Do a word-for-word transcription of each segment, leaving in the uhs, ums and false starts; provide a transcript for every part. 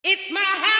It's my house.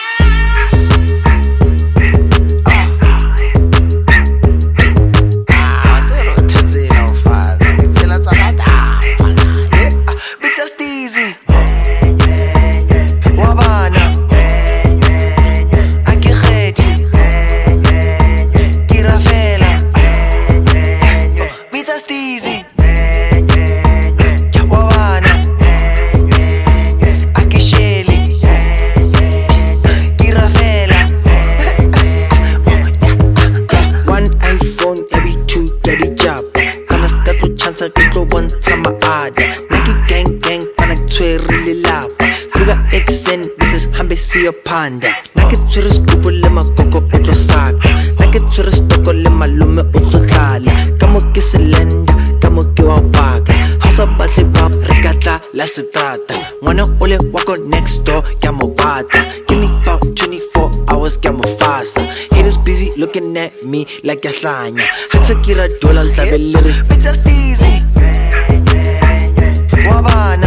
See a panda, nake tshwere scoop le makoko o tlo saka, nake tshwere stoko le malume o tlo tlala, ka mo ke selenda, ka mo ke wa baka, ha sa batle ba re ka tla la setrata, ngwana o le wa go next door ke a mo bata, give me about twenty-four hours ke a mo fasa, haters busy looking at me like a hlanya, ha tsa kira dollar tla be le re bitch that's easy wa bana